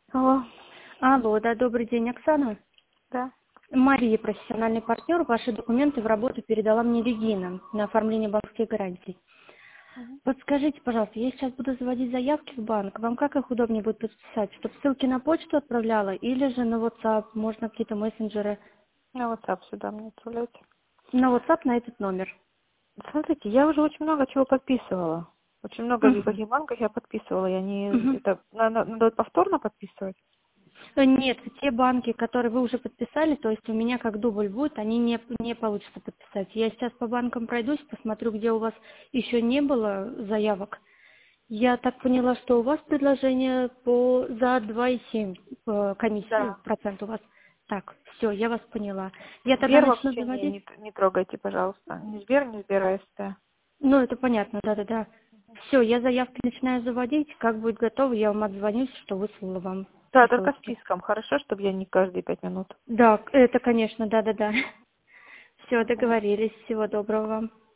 Алло, Алло, да, добрый день, Оксана. да. Мария, профессиональный партнер. Ваши документы в работу передала мне Регина на оформление банковских гарантий. Мгм. Подскажите, пожалуйста, я сейчас буду заводить заявки в банк. Вам как их удобнее будет подписать? Чтобы ссылки на почту отправляла или же на WhatsApp, можно какие-то мессенджеры? На WhatsApp сюда мне отправляйте. На WhatsApp на этот номер. Смотрите, я уже очень много чего подписывала. Очень много в Мгм. каких банках я подписывала. Я не... Мгм. Это надо повторно подписывать? Нет, те банки, которые вы уже подписали, то есть у меня как дубль будет, они не получится подписать. Я сейчас по банкам пройдусь, посмотрю, где у вас еще не было заявок. Я так поняла, что у вас предложение за 2,7 комиссии, Да. процент у вас. Так, все, я вас поняла. Я тогда Сбер начну вообще заводить. не трогайте, пожалуйста. Ни Сбер, ни Сбер АСТ. Ну, это понятно, да-да-да. Все, я заявки начинаю заводить. Как будет готово, я вам отзвонюсь, что выслала вам Да, только посылочки. списком. Хорошо, чтобы я не каждые 5 минут. Да, это, конечно, да-да-да. Все, Мгм. договорились. Всего доброго вам.